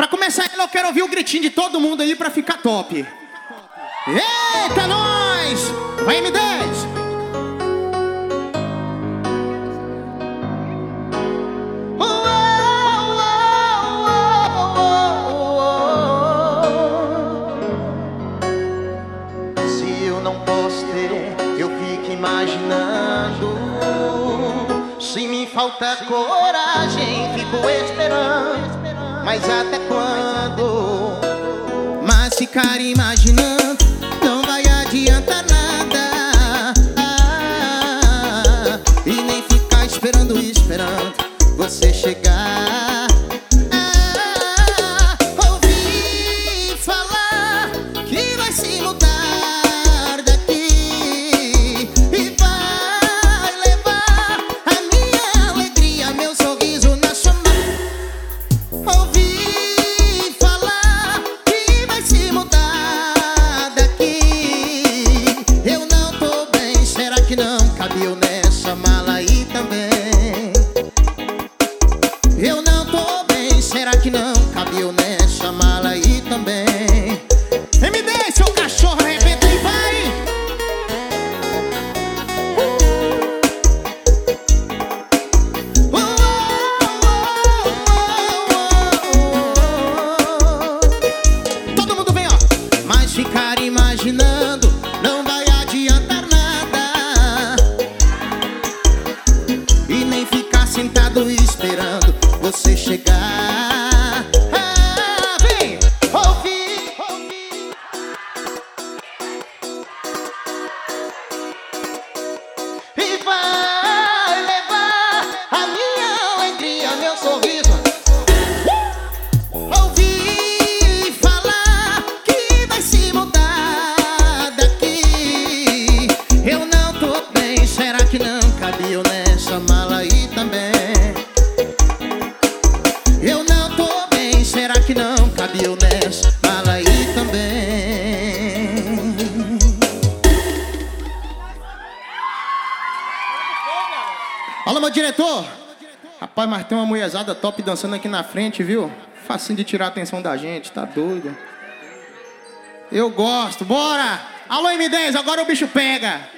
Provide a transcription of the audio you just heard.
Pra começar ela, eu quero ouvir o gritinho de todo mundo aí pra ficar top. Eita, nós! Vai, M10! Se eu não posso ter, eu fico imaginando. Se me falta coragem, fico esperando. Mas até quando? Mas ficar imaginando não vai adiantar nada. E nem ficar esperando você chegar. Ouvi falar que vai se mudar daqui e vai levar a minha alegria, meu sorriso na sua mão. Ouvi falar que vai se mudar daqui. Eu não tô bem, será que não cabe eu nessa mala aí também? Eu não tô bem, será que não cabe eu nessa mala aí também? M10, seu cachorro, arrebenta e vai! Todo mundo vem, ó. Mas ficar imaginando não vai adiantar nada. E nem ficar sentado esperando você chegar. Vem! Ouvi! E vai levar a minha alegria, meu sorriso. Ouvi falar que vai se mudar daqui. Eu não tô bem, será que não cabe eu nessa mala aí também? Eu não tô bem, será que não cabe eu nessa mala aí também? Alô, meu diretor! Rapaz, mas tem uma mulherzada top dançando aqui na frente, viu? Facinho de tirar a atenção da gente, tá doido? Eu gosto, bora! Alô, M10, agora o bicho pega!